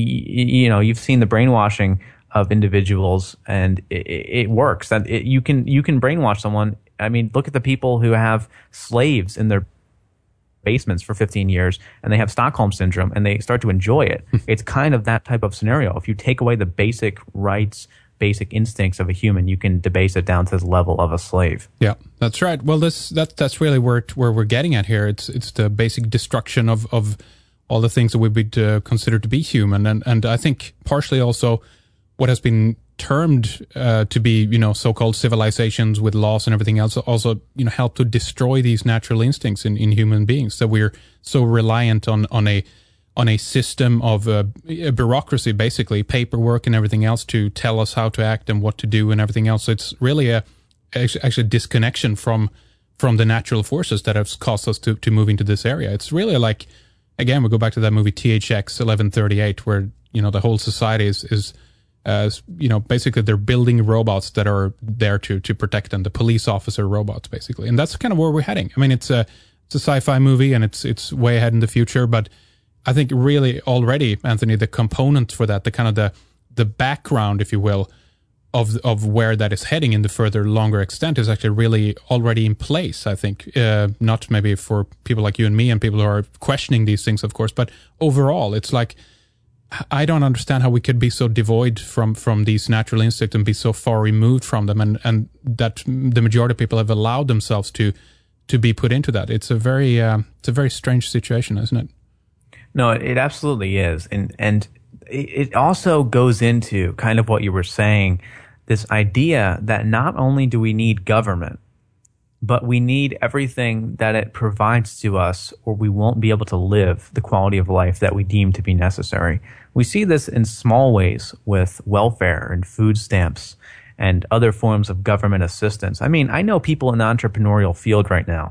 you know, you've seen the brainwashing of individuals, and it, it works. That it, you can you can brainwash someone. I mean, look at the people who have slaves in their basements for fifteen years, and they have Stockholm syndrome, and they start to enjoy it. It's kind of that type of scenario. If you take away the basic rights, basic instincts of a human, you can debase it down to the level of a slave. Yeah, that's right. Well, this that that's really where it, where we're getting at here. It's it's the basic destruction of of all the things that we would uh, consider to be human. And, and I think partially also what has been termed uh, to be, you know, so-called civilizations with laws and everything else also, you know, help to destroy these natural instincts in, in human beings. That we're so reliant on, on a on a system of uh, a bureaucracy, basically, paperwork and everything else to tell us how to act and what to do and everything else. So it's really a actually disconnection from from the natural forces that have caused us to, to move into this area. It's really like, again, we go back to that movie T H X eleven thirty-eight, where, you know, the whole society is, is uh, you know, basically they're building robots that are there to to protect them, the police officer robots, basically. And that's kind of where we're heading. I mean, it's a it's a sci-fi movie, and it's it's way ahead in the future, but I think really already, Anthony, the component for that, the kind of the the background, if you will, of of where that is heading in the further longer extent is actually really already in place, I think. Uh, not maybe for people like you and me and people who are questioning these things, of course, but overall, it's like, I don't understand how we could be so devoid from, from these natural instincts and be so far removed from them, and, and that the majority of people have allowed themselves to to be put into that. It's a very uh, it's a very strange situation, isn't it? No, it absolutely is. And, and it also goes into kind of what you were saying, this idea that not only do we need government, but we need everything that it provides to us, or we won't be able to live the quality of life that we deem to be necessary. We see this in small ways with welfare and food stamps and other forms of government assistance. I mean, I know people in the entrepreneurial field right now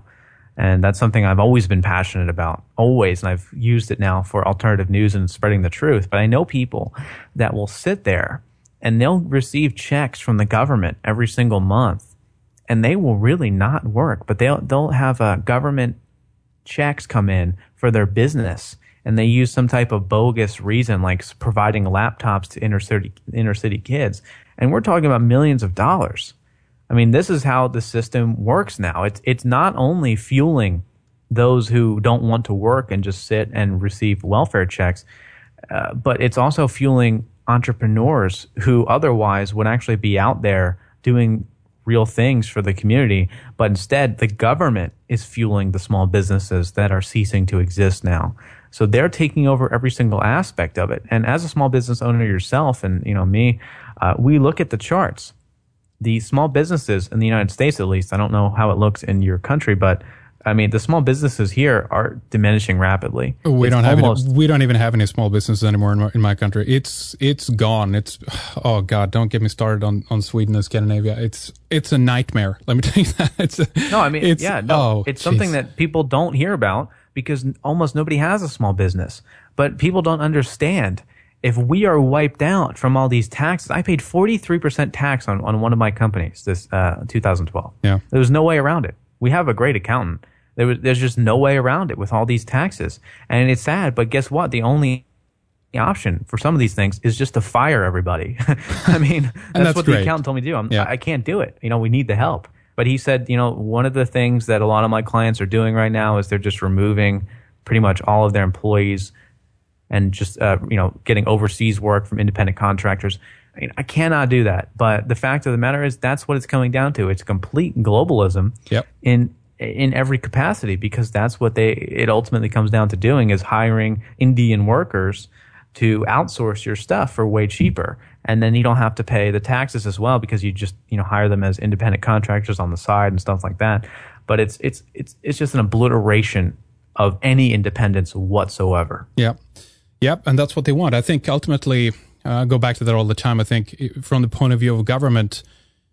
And that's something I've always been passionate about, always. And I've used it now for alternative news and spreading the truth. But I know people that will sit there and they'll receive checks from the government every single month, and they will really not work. But they'll they'll have uh, government checks come in for their business, and they use some type of bogus reason, like providing laptops to inner city inner city kids. And we're talking about millions of dollars. I mean, this is how the system works now. It's it's not only fueling those who don't want to work and just sit and receive welfare checks, uh, but it's also fueling entrepreneurs who otherwise would actually be out there doing real things for the community. But instead, the government is fueling the small businesses that are ceasing to exist now. So they're taking over every single aspect of it. And as a small business owner yourself, and you know me, uh, we look at the charts. The small businesses in the United States, at least, I don't know how it looks in your country, but I mean, the small businesses here are diminishing rapidly. We It's don't have almost, any, we don't even have any small businesses anymore in my, in my country. It's it's gone. It's oh god, don't get me started on, on Sweden and Scandinavia. It's it's a nightmare. Let me tell you that. It's a, no, I mean, it's, yeah, no, oh, it's something geez. that people don't hear about because almost nobody has a small business. But people don't understand. If we are wiped out from all these taxes, I paid forty-three percent tax on, on one of my companies this uh, two thousand twelve. Yeah. There was no way around it. We have a great accountant. There was, there's just no way around it with all these taxes. And it's sad, but guess what? The only option for some of these things is just to fire everybody. I mean, that's, that's what great. the accountant told me to do. I'm, Yeah. I can't do it. You know, we need the help. But he said, you know, one of the things that a lot of my clients are doing right now is they're just removing pretty much all of their employees and just, uh, you know, getting overseas work from independent contractors. I mean, I cannot do that. But the fact of the matter is that's what it's coming down to. It's complete globalism Yep. in in every capacity, because that's what they it ultimately comes down to doing, is hiring Indian workers to outsource your stuff for way cheaper. And then you don't have to pay the taxes as well, because you just, you know, hire them as independent contractors on the side and stuff like that. But it's it's it's it's just an obliteration of any independence whatsoever. Yeah. Yep, and that's what they want. I think ultimately, uh, I go back to that all the time. I think from the point of view of government,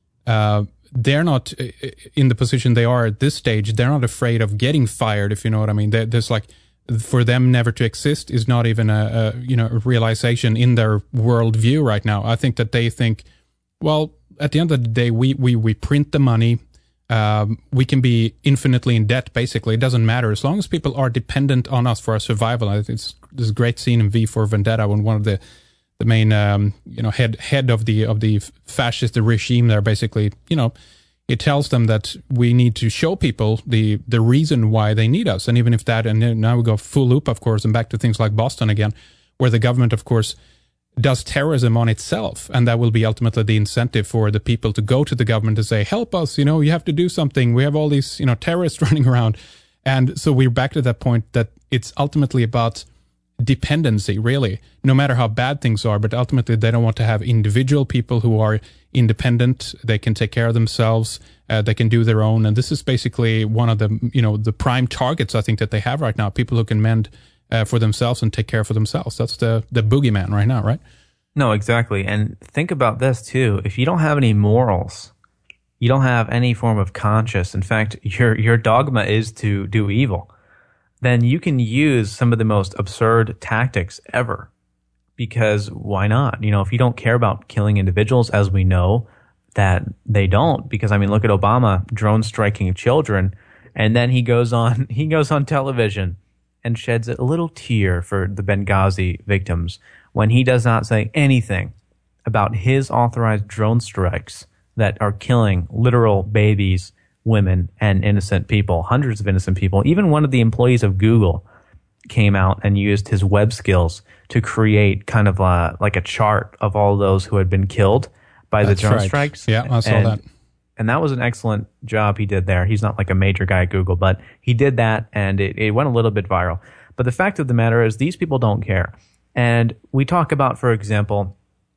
uh, they're not in the position they are at this stage. They're not afraid of getting fired, if you know what I mean. They're, there's like, for them never to exist is not even a, a you know a realization in their worldview right now. I think that they think, well, at the end of the day, we we we print the money. Um, we can be infinitely in debt, basically. It doesn't matter. As long as people are dependent on us for our survival. I think it's this great scene in V for Vendetta when one of the the main um, you know head head of the of the fascist regime there, basically, you know, it tells them that we need to show people the the reason why they need us. And even if that, and now we go full loop, of course, and back to things like Boston again, where the government, of course, does terrorism on itself, and that will be ultimately the incentive for the people to go to the government to say, help us, you know, you have to do something. We have all these, you know, terrorists running around. And so we're back to that point that it's ultimately about dependency, really, no matter how bad things are. But ultimately, they don't want to have individual people who are independent. They can take care of themselves. Uh, they can do their own. And this is basically one of the, you know, the prime targets, I think, that they have right now. People who can mend Uh, for themselves and take care for themselves. That's the the boogeyman right now, right? No, exactly. And think about this too. If you don't have any morals, you don't have any form of conscience. In fact, your your dogma is to do evil. Then you can use some of the most absurd tactics ever. Because why not? You know, if you don't care about killing individuals, as we know that they don't, because I mean, look at Obama drone striking children, and then he goes on he goes on television and sheds a little tear for the Benghazi victims when he does not say anything about his authorized drone strikes that are killing literal babies, women, and innocent people, hundreds of innocent people. Even one of the employees of Google came out and used his web skills to create kind of a, like a chart of all those who had been killed by That's the drone right. strikes. Yeah, I saw and, that. And that was an excellent job he did there. He's not like a major guy at Google, but he did that, and it, it went a little bit viral. But the fact of the matter is, these people don't care. And we talk about, for example,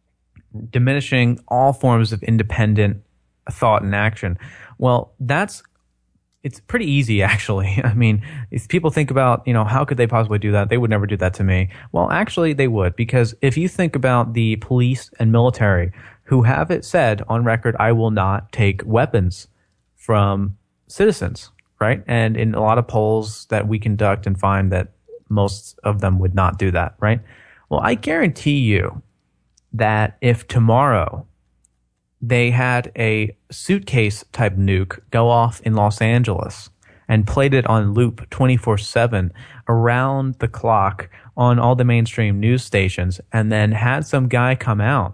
diminishing all forms of independent thought and action. Well, that's it's pretty easy, actually. I mean, if people think about, you know, how could they possibly do that? They would never do that to me. Well, actually, they would, because if you think about the police and military, who have it said on record, I will not take weapons from citizens, right? And in a lot of polls that we conduct and find that most of them would not do that, right? Well, I guarantee you that if tomorrow they had a suitcase type nuke go off in Los Angeles and played it on loop twenty-four seven around the clock on all the mainstream news stations, and then had some guy come out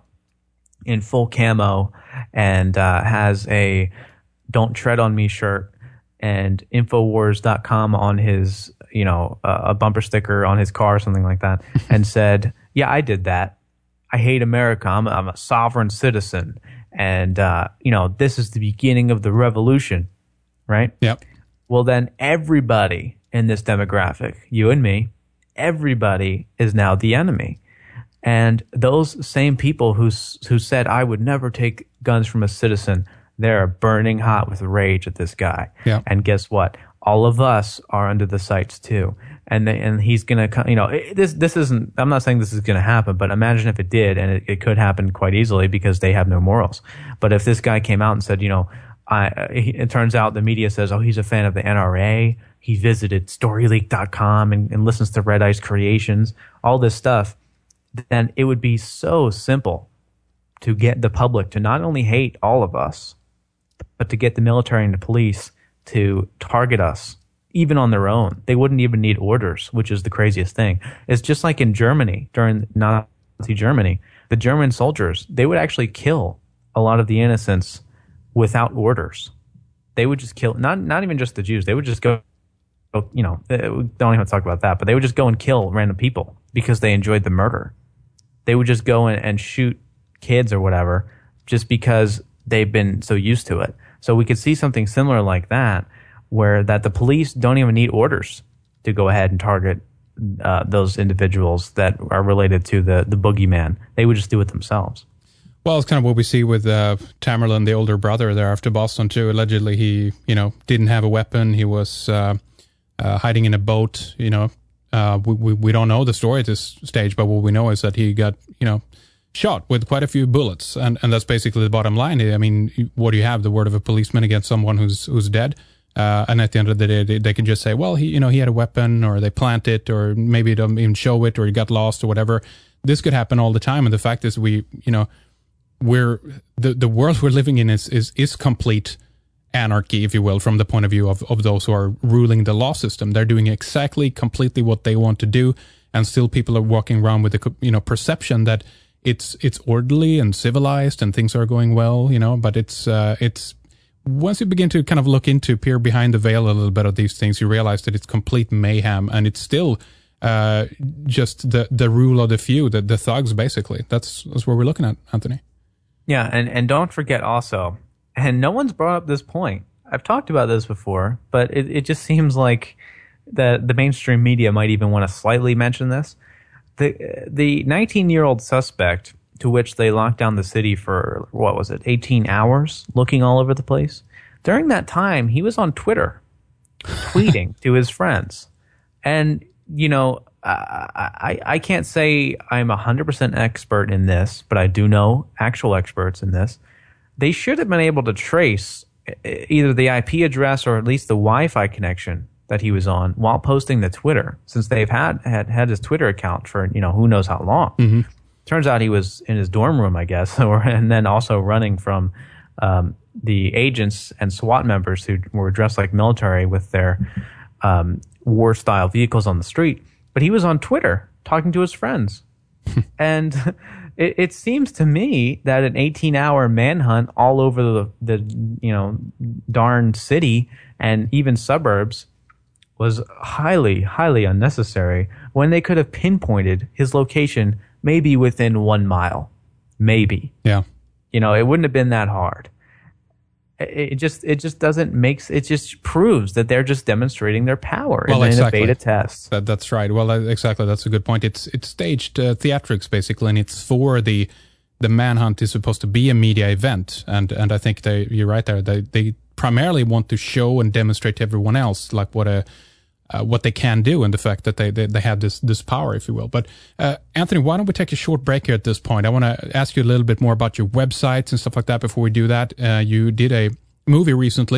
in full camo and uh, has a "Don't Tread on Me" shirt and Infowars dot com on his, you know, uh, a bumper sticker on his car or something like that, and said, "Yeah, I did that. I hate America. I'm a, I'm a sovereign citizen. And, uh, you know, this is the beginning of the revolution," right? Yep. Well, then everybody in this demographic, you and me, everybody is now the enemy. And those same people who who said, "I would never take guns from a citizen," they're burning hot with rage at this guy. Yeah. And guess what? All of us are under the sights too. And they, and he's gonna, you know, this this isn't. I'm not saying this is gonna happen, but imagine if it did, and it, it could happen quite easily because they have no morals. But if this guy came out and said, you know, I, it turns out the media says, oh, he's a fan of the N R A. He visited story leak dot com and, and listens to Red Ice Creations, all this stuff. Then it would be so simple to get the public to not only hate all of us, but to get the military and the police to target us, even on their own. They wouldn't even need orders, which is the craziest thing. It's just like in Germany, during Nazi Germany, the German soldiers, they would actually kill a lot of the innocents without orders. They would just kill, not not even just the Jews, they would just go, you know, don't even talk about that, but they would just go and kill random people because they enjoyed the murder. They would just go and, and shoot kids or whatever just because they've been so used to it. So we could see something similar like that, where that the police don't even need orders to go ahead and target uh, those individuals that are related to the, the boogeyman. They would just do it themselves. Well, it's kind of what we see with uh, Tamerlan, the older brother there after Boston too. Allegedly, he, you know, didn't have a weapon. He was uh, uh, hiding in a boat. You know, uh, we, we we don't know the story at this stage, but what we know is that he got, you know, shot with quite a few bullets, and, and that's basically the bottom line. I mean, what do you have? The word of a policeman against someone who's who's dead, uh, and at the end of the day, they, they can just say, well, he, you know, he had a weapon, or they plant it, or maybe don't even show it, or he got lost, or whatever. This could happen all the time, and the fact is, we, you know, we're the the world we're living in is is is complete anarchy, if you will, from the point of view of of those who are ruling the law system. They're doing exactly, completely what they want to do, and still people are walking around with the, you know, perception that it's it's orderly and civilized and things are going well, you know, but it's uh, it's once you begin to kind of look into, peer behind the veil a little bit of these things, you realize that it's complete mayhem, and it's still uh, just the the rule of the few, the, the thugs, basically. That's that's what we're looking at, Anthony. Yeah, and, and don't forget also, and no one's brought up this point. I've talked about this before, but it, it just seems like the the mainstream media might even want to slightly mention this. The the nineteen-year-old suspect, to which they locked down the city for, what was it, eighteen hours, looking all over the place. During that time, he was on Twitter, tweeting to his friends. And, you know, I, I, I can't say I'm one hundred percent expert in this, but I do know actual experts in this. They should have been able to trace either the I P address or at least the Wi-Fi connection that he was on while posting the Twitter, since they've had, had, had his Twitter account for, you know, who knows how long. Mm-hmm. Turns out he was in his dorm room, I guess, or, and then also running from um, the agents and SWAT members who were dressed like military with their um, war-style vehicles on the street. But he was on Twitter talking to his friends. And it, it seems to me that an eighteen-hour manhunt all over the, the, you know, darn city and even suburbs was highly, highly unnecessary when they could have pinpointed his location maybe within one mile. Maybe. Yeah. You know, it wouldn't have been that hard. It just it just doesn't make it just proves that they're just demonstrating their power well, in, exactly. in a beta test. That, that's right. Well, exactly. That's a good point. It's it's staged uh, theatrics basically, and it's for the the manhunt is supposed to be a media event, and and I think they you're right there. They they primarily want to show and demonstrate to everyone else like what a Uh, what they can do, and the fact that they, they, they have this this power, if you will. But uh, Anthony, why don't we take a short break here at this point? I want to ask you a little bit more about your websites and stuff like that before we do that. Uh, you did a movie recently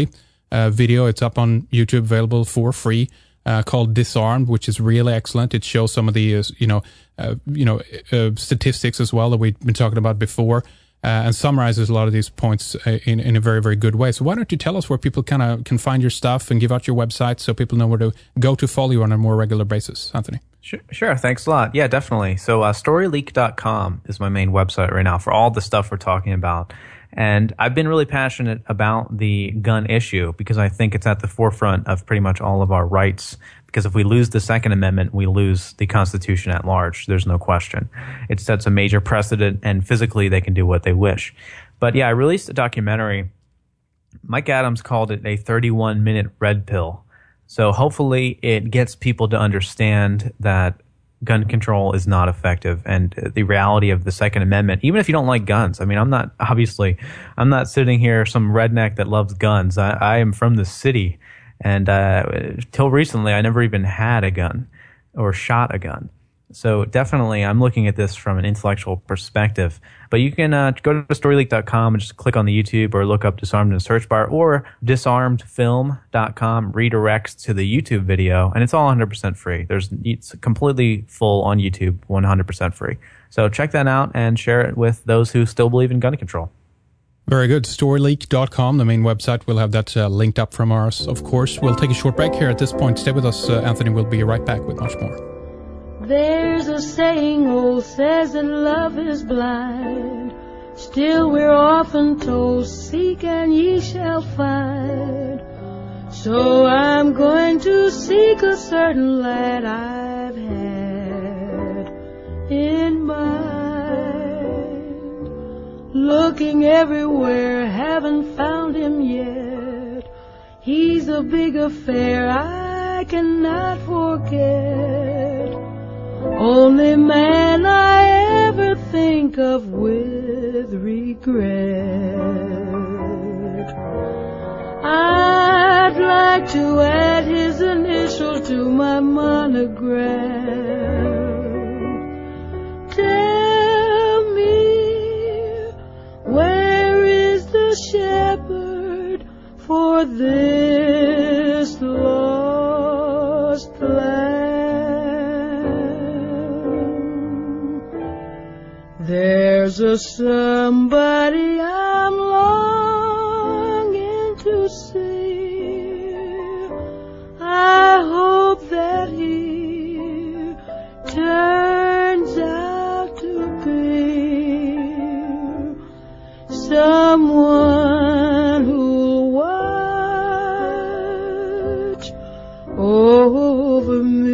uh, video. It's up on YouTube, available for free, uh, called Disarmed, which is really excellent. It shows some of the, uh, you know, uh, you know, uh, statistics as well that we've been talking about before, uh, and summarizes a lot of these points uh, in, in a very, very good way. So why don't you tell us where people kind of can find your stuff and give out your website so people know where to go to follow you on a more regular basis, Anthony? Sure, sure. Thanks a lot. Yeah, definitely. So uh, story leak dot com is my main website right now for all the stuff we're talking about. And I've been really passionate about the gun issue because I think it's at the forefront of pretty much all of our rights. Because if we lose the Second Amendment, we lose the Constitution at large. There's no question. It sets a major precedent, and physically they can do what they wish. But yeah, I released a documentary. Mike Adams called it a thirty-one minute red pill. So hopefully it gets people to understand that gun control is not effective, and the reality of the Second Amendment, even if you don't like guns. I mean, I'm not, obviously, I'm not sitting here some redneck that loves guns. I, I am from the city, and uh, till recently I never even had a gun or shot a gun. So definitely I'm looking at this from an intellectual perspective. But you can uh, go to story leak dot com and just click on the YouTube or look up Disarmed in the search bar, or disarmed film dot com redirects to the YouTube video, and it's all one hundred percent free. There's It's completely full on YouTube, one hundred percent free. So check that out and share it with those who still believe in gun control. Very good. story leak dot com, the main website. We'll have that uh, linked up from ours, of course. We'll take a short break here at this point. Stay with us, uh, Anthony. We'll be right back with much more. There's a saying old says that love is blind. Still we're often told, seek and ye shall find. So I'm going to seek a certain lad I've had in mind. Looking everywhere, haven't found him yet. He's a big affair I cannot forget. Only man I ever think of with regret. I'd like to add his initial to my monogram. Tell me, where is the shepherd for this lost land? There's a somebody I'm longing to see. I hope that he turns out to be someone who'll watch over me.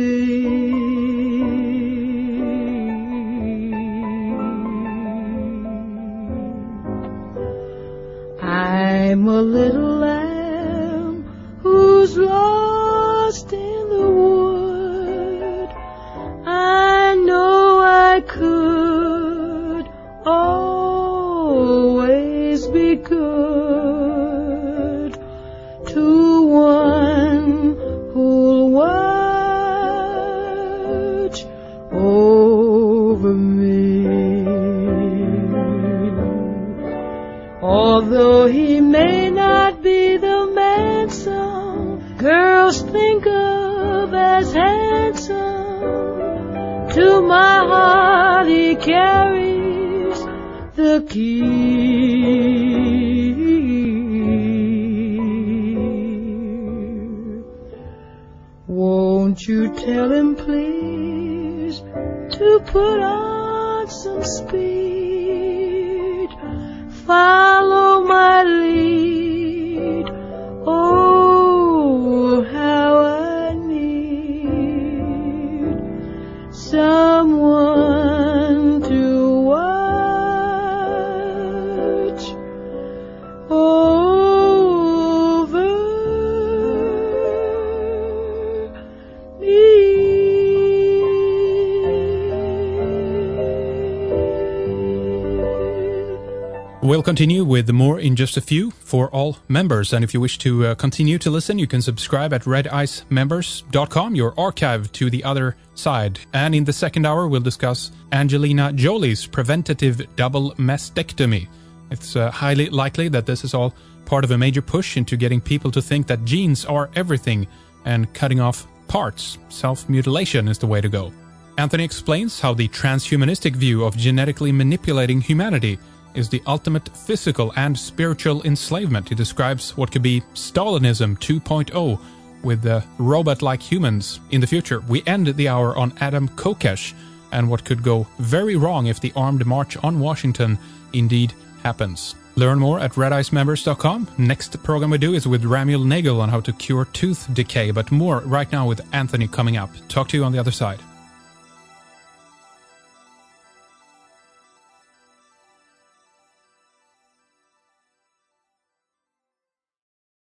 I'm a little lamb who's lost in the wood. I know I could always be good to one who'll watch over me. Although he may not be the man some girls think of as handsome, to my heart he carries the key. Won't you tell him please to put on some speed, follow my lead. Oh, how I need someone to watch over me. We'll continue with more in just a few for all members. And if you wish to uh, continue to listen, you can subscribe at red ice members dot com, your archive to the other side. And in the second hour, we'll discuss Angelina Jolie's preventative double mastectomy. It's uh, highly likely that this is all part of a major push into getting people to think that genes are everything and cutting off parts. Self-mutilation is the way to go. Anthony explains how the transhumanistic view of genetically manipulating humanity is the ultimate physical and spiritual enslavement. He describes what could be Stalinism two point oh with the robot-like humans in the future. We end the hour on Adam Kokesh and what could go very wrong if the armed march on Washington indeed happens. Learn more at red ice members dot com. Next program we do is with Ramuel Nagel on how to cure tooth decay, but more right now with Anthony coming up. Talk to you on the other side.